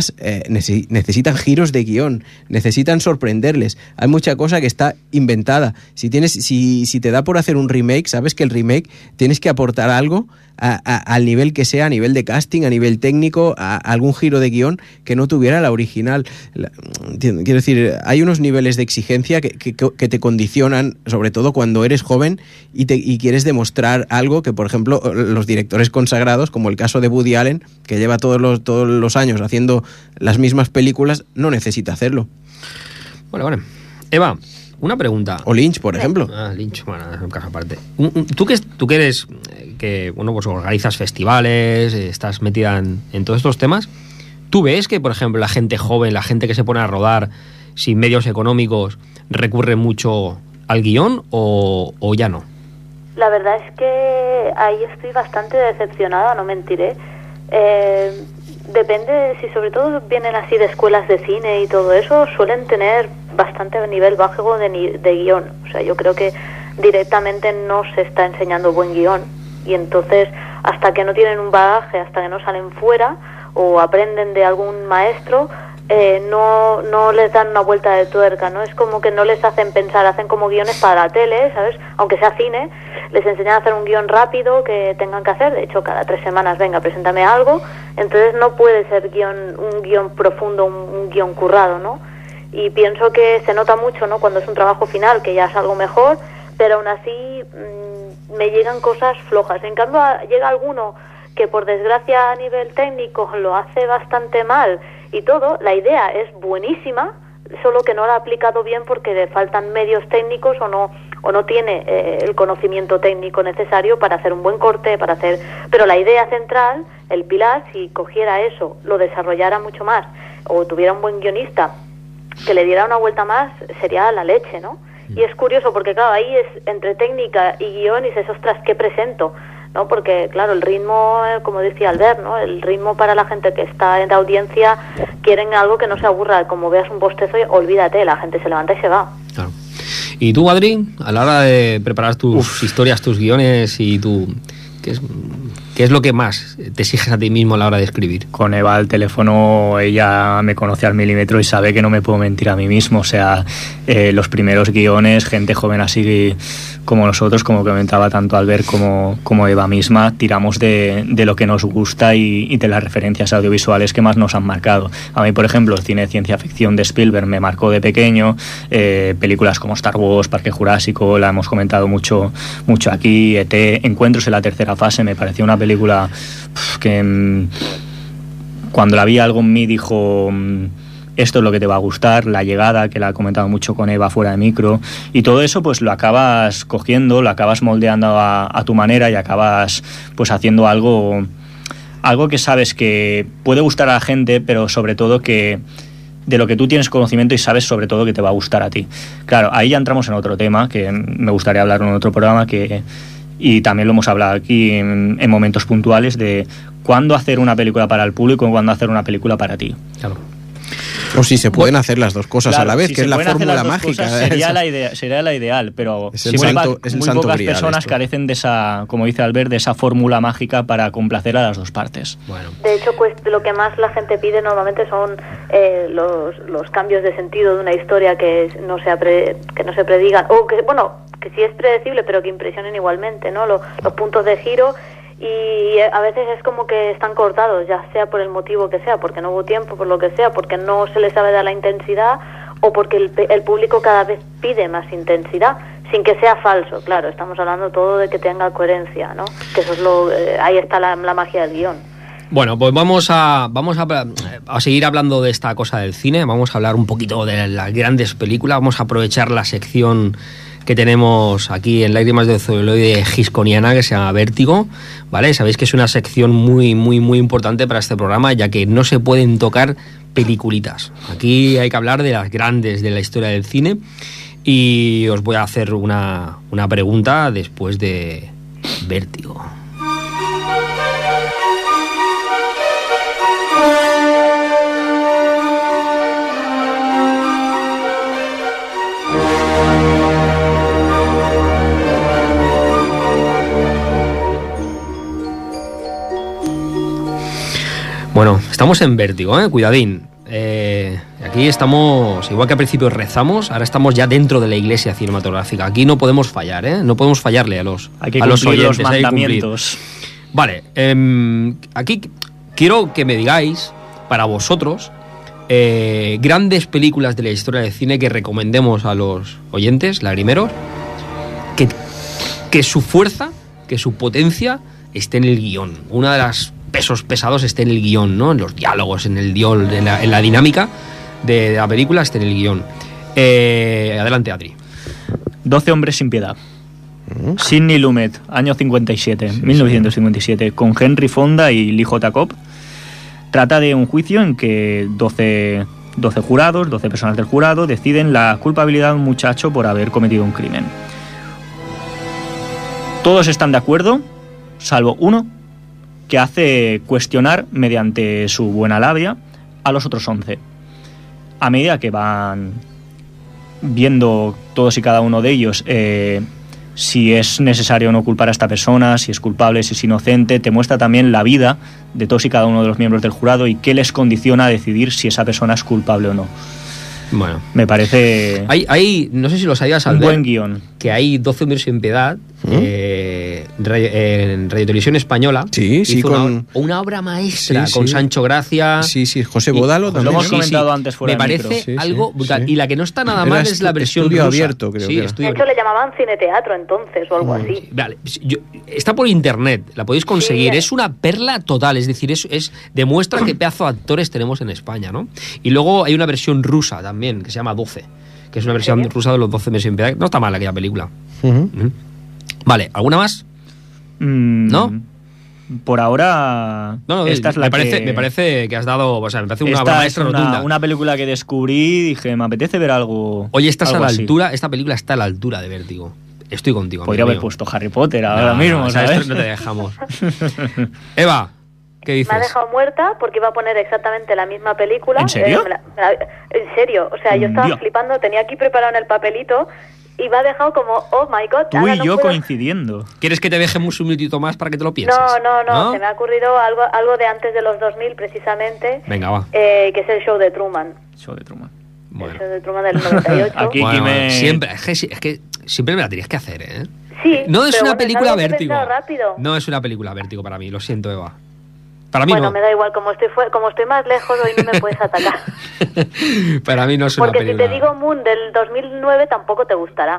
giros de guión, necesitan sorprenderles. Hay mucha cosa que está inventada. Si te da por hacer un remake, sabes que el remake tienes que aportar algo al nivel que sea, a nivel de casting, a nivel técnico, a algún giro de guión que no tuviera la original. Quiero decir, hay unos niveles de exigencia que te condicionan, sobre todo cuando eres joven y quieres demostrar algo que, por ejemplo, los directores consagrados, como el caso de Woody Allen, que lleva todos los años haciendo las mismas películas, no necesita hacerlo. Bueno. Eva, una pregunta. O Lynch, por ejemplo. Lynch, bueno, es un caso aparte. Tú que eres, pues organizas festivales, estás metida en todos estos temas, ¿tú ves que, por ejemplo, la gente joven, la gente que se pone a rodar sin medios económicos, recurre mucho al guión o ya no? La verdad es que ahí estoy bastante decepcionada, no mentiré. Depende, si sobre todo vienen así de escuelas de cine y todo eso, suelen tener bastante nivel bajo de guión. O sea, yo creo que directamente no se está enseñando buen guión. Y entonces, hasta que no tienen un bagaje, hasta que no salen fuera o aprenden de algún maestro, no les dan una vuelta de tuerca, ¿no? Es como que no les hacen pensar, hacen como guiones para la tele, ¿sabes? Aunque sea cine, les enseñan a hacer un guión rápido que tengan que hacer, de hecho cada 3 semanas, venga, preséntame algo, entonces no puede ser un guión profundo, un guión currado, ¿no? Y pienso que se nota mucho, ¿no? Cuando es un trabajo final, que ya es algo mejor, pero aún así me llegan cosas flojas. En cambio, llega alguno que por desgracia a nivel técnico lo hace bastante mal y todo, la idea es buenísima, solo que no la ha aplicado bien porque le faltan medios técnicos o no tiene el conocimiento técnico necesario para hacer un buen corte, pero la idea central, el pilar, si cogiera eso, lo desarrollara mucho más o tuviera un buen guionista que le diera una vuelta más, sería la leche, ¿no? Y es curioso porque, claro, ahí es entre técnica y guión y dices, ostras, ¿qué presento? ¿No? Porque, claro, el ritmo, como decía Albert, ¿no? El ritmo para la gente que está en la audiencia, quieren algo que no se aburra. Como veas un bostezo, olvídate, la gente se levanta y se va. Claro. ¿Y tú, Adri, a la hora de preparar tus historias, tus guiones y ¿qué es lo que más te exiges a ti mismo a la hora de escribir? Con Eva al teléfono, ella me conoce al milímetro y sabe que no me puedo mentir a mí mismo. O sea, los primeros guiones, gente joven así como nosotros, como comentaba tanto Albert como Eva misma, tiramos de lo que nos gusta y de las referencias audiovisuales que más nos han marcado. A mí, por ejemplo, el cine de ciencia ficción de Spielberg me marcó de pequeño. Películas como Star Wars, Parque Jurásico, la hemos comentado mucho aquí. E.T., Encuentros en la tercera fase, me pareció una película que cuando la vi, algo en mí dijo, esto es lo que te va a gustar. La Llegada, que la he comentado mucho con Eva fuera de micro, y todo eso pues lo acabas cogiendo, lo acabas moldeando a tu manera y acabas pues haciendo algo que sabes que puede gustar a la gente, pero sobre todo que de lo que tú tienes conocimiento y sabes sobre todo que te va a gustar a ti. Claro, ahí ya entramos en otro tema que me gustaría hablar en otro programa, y también lo hemos hablado aquí en momentos puntuales, de cuándo hacer una película para el público y cuándo hacer una película para ti. Claro. O si se pueden hacer las dos cosas, claro, a la vez, si que es la fórmula mágica. Sería la ideal, pero muy pocas personas esto. carecen de esa, como dice Albert, de esa fórmula mágica para complacer a las dos partes. Bueno. De hecho, pues lo que más la gente pide normalmente son los cambios de sentido de una historia que no se predigan, o que, bueno, que sí es predecible, pero que impresionen igualmente, ¿no? Los puntos de giro. Y a veces es como que están cortados, ya sea por el motivo que sea, porque no hubo tiempo, por lo que sea, porque no se les sabe dar la intensidad, o porque el público cada vez pide más intensidad, sin que sea falso. Claro, estamos hablando todo de que tenga coherencia, ¿no? Que eso es ahí está la magia del guión. Bueno, pues vamos a seguir hablando de esta cosa del cine, vamos a hablar un poquito de las grandes películas, vamos a aprovechar la sección que tenemos aquí en Lágrimas de celuloide gisconiana, que se llama Vértigo, ¿vale? Sabéis que es una sección muy, muy, muy importante para este programa, ya que no se pueden tocar peliculitas. Aquí hay que hablar de las grandes de la historia del cine, y os voy a hacer una pregunta después de Vértigo. Bueno, estamos en Vértigo, cuidadín. Aquí estamos, igual que al principio rezamos, ahora estamos ya dentro de la iglesia cinematográfica. Aquí no podemos fallar, no podemos fallarle a los oyentes. Los mandamientos. Vale, aquí quiero que me digáis, para vosotros, grandes películas de la historia del cine que recomendemos a los oyentes, lagrimeros, que su fuerza, que su potencia esté en el guión. Una de las pesos pesados esté en el guión, ¿no? En los diálogos, en la dinámica de la película, esté en el guión. Adelante, Adri. 12 hombres sin piedad. Sidney Lumet, año 57, 1957, con Henry Fonda y Lee J. Cobb. Trata de un juicio en que 12 jurados, 12 personas del jurado, deciden la culpabilidad de un muchacho por haber cometido un crimen. Todos están de acuerdo, salvo uno, que hace cuestionar mediante su buena labia a los otros 11. A medida que van viendo todos y cada uno de ellos si es necesario o no culpar a esta persona, si es culpable, si es inocente. Te muestra también la vida de todos y cada uno de los miembros del jurado y qué les condiciona a decidir si esa persona es culpable o no. Bueno, me parece hay no sé si lo sabías, un buen guión. Que hay 12 hombres sin piedad en Radio Televisión Española. Sí, hizo una obra maestra con Sancho Gracia. Sí, José Bodalo también. Lo hemos comentado antes fuera me parece micro. algo brutal. Y la que no está nada mal es la versión estudio rusa. Abierto, creo que era. De hecho le llamaban cineteatro entonces o algo así. Vale, está por internet, la podéis conseguir. Es una perla total, es decir, demuestra qué pedazo de actores tenemos en España, ¿no? Y luego hay una versión rusa también, que se llama 12, que es una versión rusa de los 12 meses sin piedad. No está mal aquella película. Vale, ¿alguna más? ¿No? Por ahora. No, esta es la me parece que has dado. O sea, me parece una obra maestra rotunda. Una película que descubrí y dije, me apetece ver algo. Oye, esta altura. Esta película está a la altura de Vértigo. Estoy contigo. Podría haber puesto Harry Potter ahora mismo, ¿sabes? Esto no te dejamos. Eva, ¿qué dices? Me ha dejado muerta porque iba a poner exactamente la misma película. ¿En serio? En serio. O sea, yo estaba flipando, tenía aquí preparado en el papelito. Y me ha dejado como, oh my god. Tú y yo coincidiendo. ¿Quieres que te dejemos un minutito más para que te lo pienses? No. Se me ha ocurrido algo de antes de los 2000 precisamente. Venga, va. Que es el show de Truman. Bueno. El show de Truman del 98. Aquí siempre, es que siempre me la tenías que hacer, ¿eh? Sí. No es una película es Vértigo. Rápido. No es una película Vértigo para mí, lo siento, Eva. Para mí no. Me da igual, como estoy más lejos, hoy no me puedes atacar. Para mí no es una película. Porque si te digo Moon del 2009 tampoco te gustará.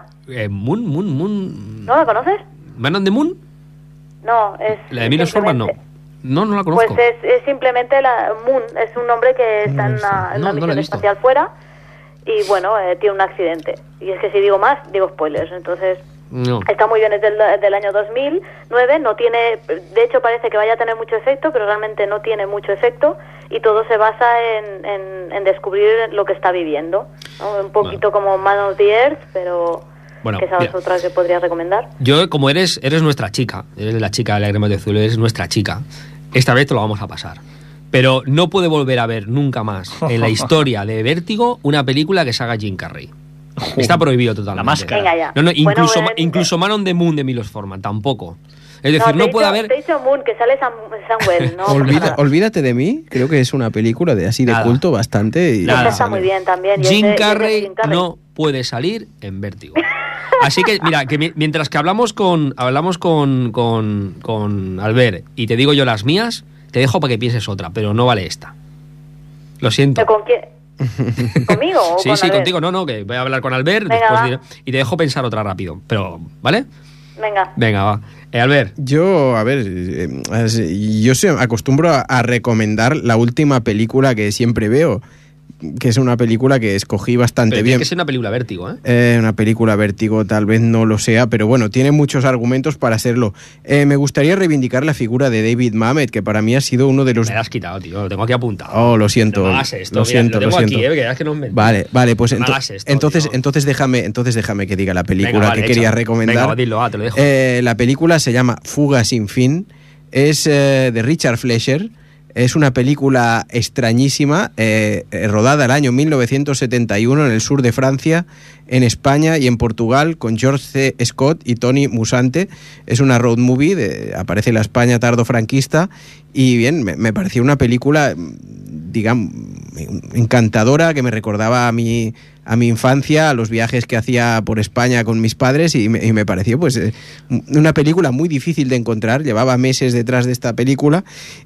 Moon. ¿No la conoces? ¿Man on the Moon? No, es... La de Milos Forman no. No la conozco. Pues es simplemente Moon, es un hombre que está en una misión espacial fuera y bueno, tiene un accidente. Y es que si digo más, digo spoilers, entonces... No. Está muy bien, es del año 2009, no tiene, de hecho parece que vaya a tener mucho efecto, pero realmente no tiene mucho efecto y todo se basa en descubrir lo que está viviendo, ¿no? Un poquito como Man of the Earth, pero que esa es otra que podría recomendar. Yo, como eres nuestra chica, eres la chica de Lágrimas de Azul, eres nuestra chica, esta vez te lo vamos a pasar. Pero no puede volver a ver nunca más en la historia de Vértigo una película que se haga Jim Carrey. Está prohibido totalmente. La máscara. Venga, ya. No, incluso Man on the Moon de Milos Forman, tampoco. Es decir, no puede haber... Te he dicho Moon, que sale Samuel, ¿no? Olvídate de mí, creo que es una película de culto bastante. Y está muy bien también. Jim Carrey no puede salir en Vértigo. Así que, mira, que mientras que hablamos con Albert y te digo yo las mías, te dejo para que pienses otra, pero no vale esta. Lo siento. ¿Con quién? ¿Conmigo o sí, con Albert? Contigo, no, que voy a hablar con Albert. Venga, y te dejo pensar otra rápido, pero, ¿vale? Venga, va. Albert. Yo acostumbro a recomendar la última película que siempre veo, que es una película que escogí bastante bien. Tiene que ser una película Vértigo, ¿eh? Una película Vértigo tal vez no lo sea, pero bueno, tiene muchos argumentos para serlo. Me gustaría reivindicar la figura de David Mamet, que para mí ha sido uno de los... Me la has quitado, tío, lo tengo aquí apuntado. Oh, lo siento. No hagas esto, lo siento. Aquí, que es que no me... Vale, pues entonces déjame que diga la película que quería recomendar. Venga, dilo, te lo dejo. La película se llama Fuga sin fin, es de Richard Fleischer. Es una película extrañísima, rodada el año 1971 en el sur de Francia, en España y en Portugal, con George C. Scott y Tony Musante. Es una road movie, aparece la España tardofranquista, y bien, me pareció una película, digamos, encantadora, que me recordaba a mi infancia, a los viajes que hacía por España con mis padres, y me pareció pues una película muy difícil de encontrar. Llevaba meses detrás de esta película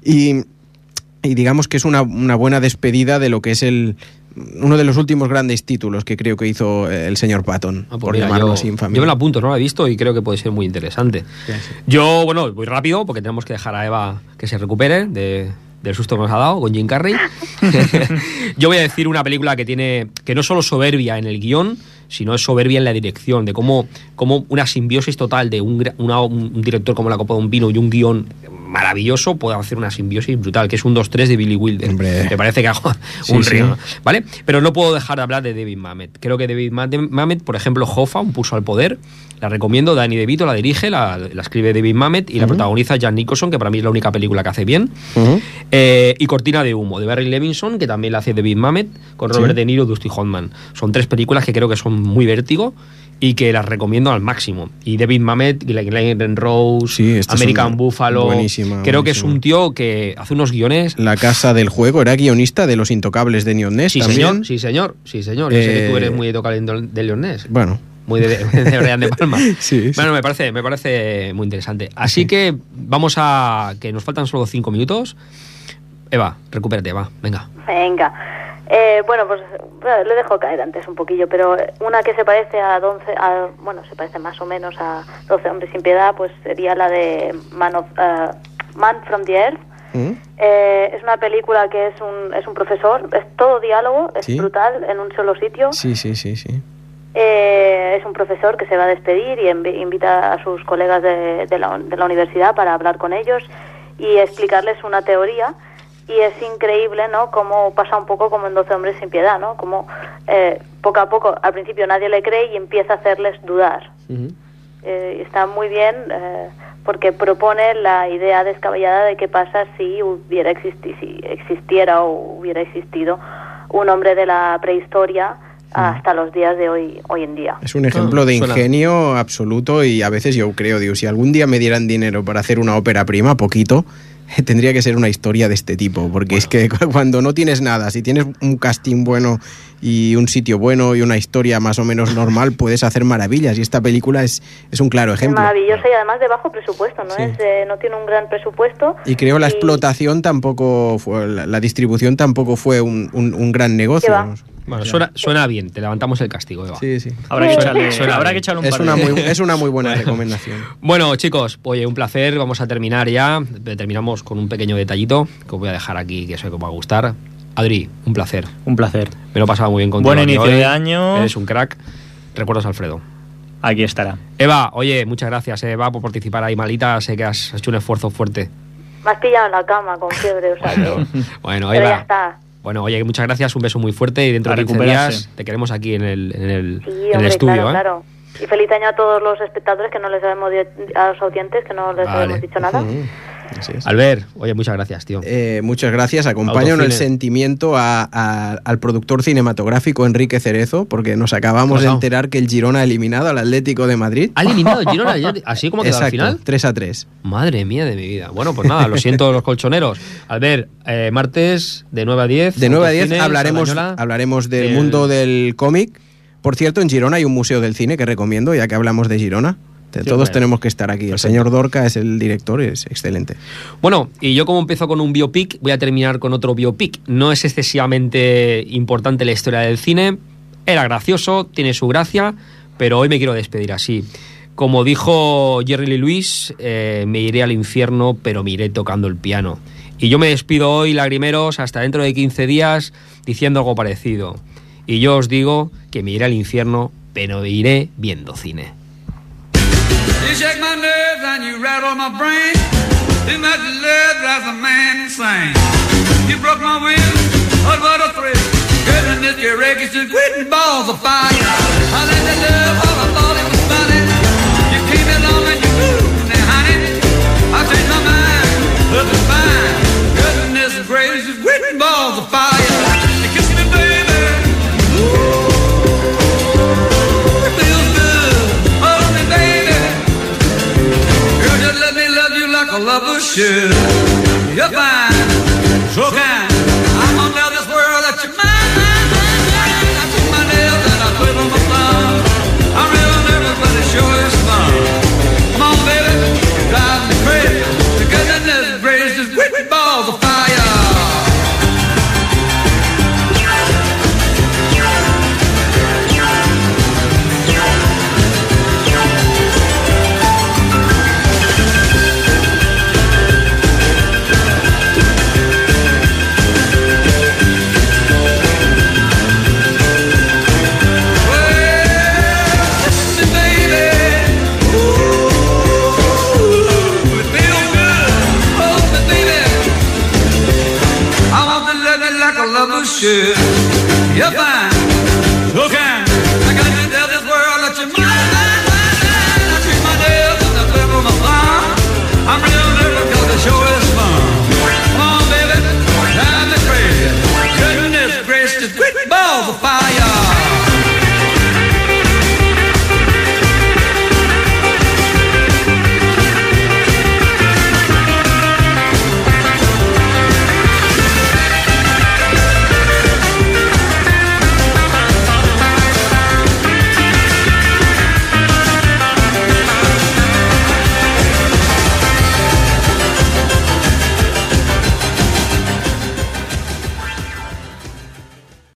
y digamos que es una buena despedida de lo que es uno de los últimos grandes títulos que creo que hizo el señor Patton, por llamarlo así en familia. Yo me lo apunto, no lo he visto y creo que puede ser muy interesante. Sí. Yo, voy rápido porque tenemos que dejar a Eva que se recupere del susto que nos ha dado con Jim Carrey. Yo voy a decir una película que no solo soberbia en el guión, sino es soberbia en la dirección, de cómo una simbiosis total de un director como La Copa de un Vino y un guión maravilloso puede hacer una simbiosis brutal, que es un 2-3 de Billy Wilder. Hombre. Me parece que hago un río, ¿vale? Pero no puedo dejar de hablar de David Mamet. Creo que David Mamet, por ejemplo, Hoffa, Un pulso al poder, la recomiendo. Danny DeVito la dirige, la escribe David Mamet y la protagoniza Jack Nicholson, que para mí es la única película que hace bien. Y Cortina de humo, de Barry Levinson, que también la hace David Mamet, con Robert De Niro y Dusty Hoffman. Son tres películas que creo que son muy Vértigo y que las recomiendo al máximo. Y David Mamet, Glenn Rose, Sí, American Buffalo. buenísima, Creo que es buenísima. un tío que hace unos guiones. La Casa del Juego, era guionista de Los Intocables de Neon Ness Sí, también. señor, sí, señor, sí, señor. Yo sé que tú eres muy de Leon Ness. Bueno. Muy de Brian De Palma. Sí, Bueno, me parece muy interesante. Así que vamos a... que nos faltan solo 5 minutos. Eva, recupérate, va, venga. Venga. Bueno, pues lo dejo caer antes un poquillo, pero una que se parece bueno, se parece más o menos a 12 hombres sin piedad, pues sería la de Man from the Earth. Es una película que es un profesor, es todo diálogo, es ¿Sí? brutal, en un solo sitio. Sí. Es un profesor que se va a despedir y invita a sus colegas de la universidad para hablar con ellos y explicarles una teoría. Y es increíble, ¿no?, cómo pasa un poco como en 12 hombres sin piedad, ¿no? Como poco a poco, al principio nadie le cree y empieza a hacerles dudar. Está muy bien porque propone la idea descabellada de qué pasa si existiera o hubiera existido un hombre de la prehistoria hasta los días de hoy en día. Es un ejemplo de ingenio absoluto y a veces yo creo, digo, si algún día me dieran dinero para hacer una ópera prima, poquito, tendría que ser una historia de este tipo, porque es que cuando no tienes nada, si tienes un casting bueno y un sitio bueno y una historia más o menos normal, puedes hacer maravillas, y esta película es un claro ejemplo. Es maravillosa y además de bajo presupuesto, ¿no? Sí. No tiene un gran presupuesto. Y creo la explotación tampoco fue, la distribución tampoco fue un gran negocio. Bueno, suena bien, te levantamos el castigo, Eva. Sí. Habrá que echarle un par Es una muy buena recomendación. Bueno, chicos, oye, un placer, vamos a terminar ya. Terminamos con un pequeño detallito que os voy a dejar aquí, que sé que os va a gustar. Adri, un placer. Un placer. Me lo he pasado muy bien contigo. Buen inicio hoy. de año. Eres un crack. Recuerdos, Alfredo. Aquí estará. Eva, oye, muchas gracias, Eva, por participar ahí, malita. Sé que has hecho un esfuerzo fuerte. Me has pillado en la cama con fiebre, o sea que... Bueno, pero Eva. ya está. Bueno, oye, muchas gracias, un beso muy fuerte y dentro de 15 días te queremos aquí en el estudio. Claro. Y feliz año a todos los espectadores que no les habemos a los audientes que no les habíamos dicho nada. Así es. Albert, oye, muchas gracias, tío. Muchas gracias. Acompaño en el sentimiento al productor cinematográfico Enrique Cerezo, porque nos acabamos de enterar que el Girona ha eliminado al Atlético de Madrid. ¿Ha eliminado el Girona? ¿Así como quedó al final? 3-3. Madre mía de mi vida. Bueno, pues nada, lo siento los colchoneros. Albert, martes de 9 a 10. De 9 a 10 hablaremos del mundo del cómic. Por cierto, en Girona hay un museo del cine que recomiendo, ya que hablamos de Girona. Todos tenemos que estar aquí. El señor Dorca es el director, es excelente. Bueno, y yo como empiezo con un biopic, voy a terminar con otro biopic. No es excesivamente importante la historia del cine, era gracioso, tiene su gracia, pero hoy me quiero despedir así. Como dijo Jerry Lee Lewis, me iré al infierno, pero me iré tocando el piano. Y yo me despido hoy, lagrimeros, hasta dentro de 15 días, diciendo algo parecido. Y yo os digo que me iré al infierno, pero me iré viendo cine. You shake my nerves and you rattle my brain. Too much love drives a man insane. You broke my will, what a thrill. Goodness, your wreckage is quitting balls of fire. I let the love all I thought it was funny. You came along and you moved me, honey. I changed my mind, look it's fine. Goodness gracious, quitting balls of fire. You kiss me, baby. Ooh. A lover should. You're fine, so kind. I'm gonna tell this world that you're mine. I took my nails and I twiddle my thumb. I'm real nervous, but it sure is fun. Come on, baby, you drive me crazy. The goodness gracious, with balls of fire. Should.